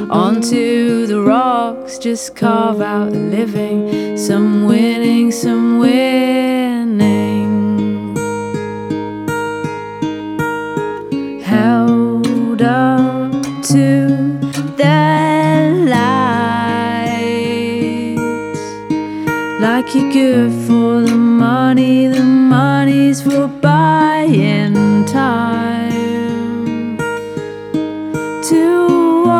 onto the rocks, just carve out a living, some winning, some winning. Held up to their lights, like you're good for the money, the money's for buy.